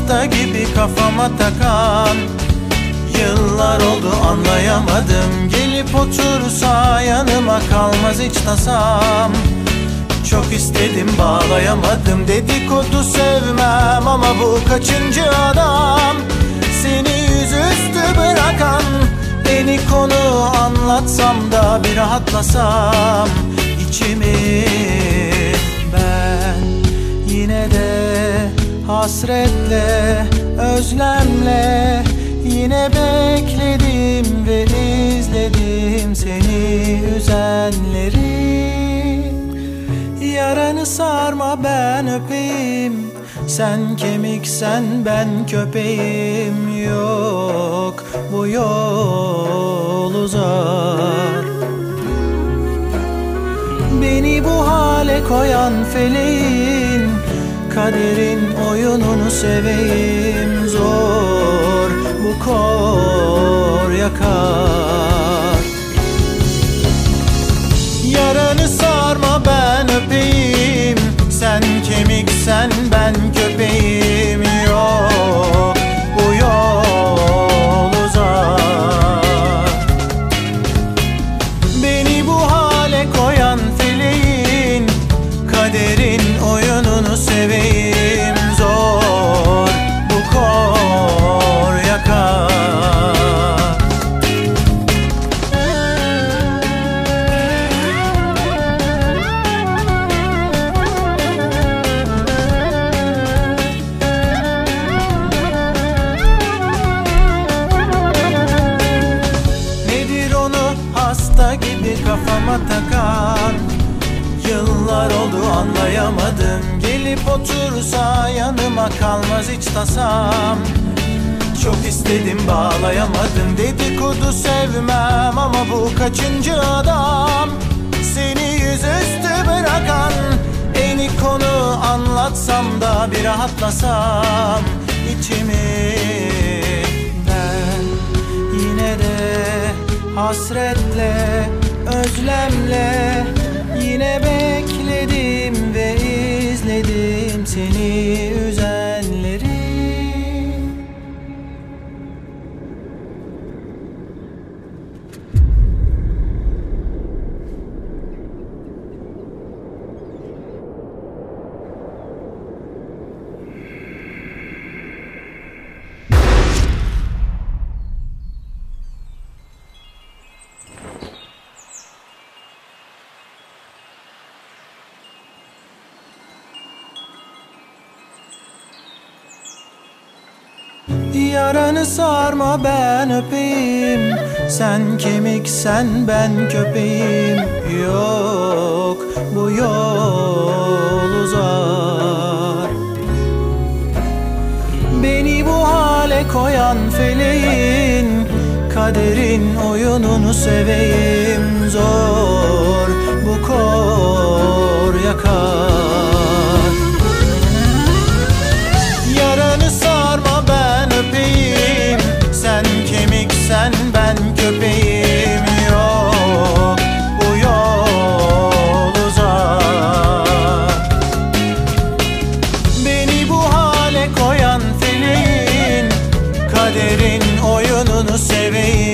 hasta gibi kafama takan. Yıllar oldu anlayamadım, gelip otursa yanıma kalmaz hiç tasam. Çok istedim bağlayamadım, dedikodu sevmem ama bu kaçıncı adam. Seni yüzüstü bırakan, beni konu anlatsam da bir rahatlasam içimi. Ben yine de hasretle, özlemle yine bekledim ve izledim seni üzenleri. Yaranı sarma ben öpeyim, sen kemiksen ben köpeğim. Yok bu yol uzar, beni bu hale koyan feleğin, kaderin oyununu seveyim. Zor bu kor yakar. Yaranı sarma ben öpeyim, sen kemiksen ben köpeğim. Yok bu yol uzar, beni bu hale koyan feleğin, kaderin oyununu seveyim. Zor bu kor yakar. Hasta gibi kafama takan. Yıllar oldu anlayamadım, gelip otursa yanıma kalmaz hiç tasam. Çok istedim bağlayamadım, dedikodu sevmem ama bu kaçıncı adam. Seni yüzüstü bırakan, eni konu anlatsam da bir rahatlasam içimi. Ben yine de hasretle, özlemle yine bekledim ve izledim seni üzenleri. Yaranı sarma ben öpeyim, sen kemiksen ben köpeğim. Yok bu yol uzar, beni bu hale koyan feleğin, kaderin oyununu seveyim. Zor bu kor yakar. Yaranı sarma ben öpeyim, sen kemiksen ben köpeğim. Yok bu yol uzar, beni bu hale koyan feleğin, kaderin oyununu seveyim.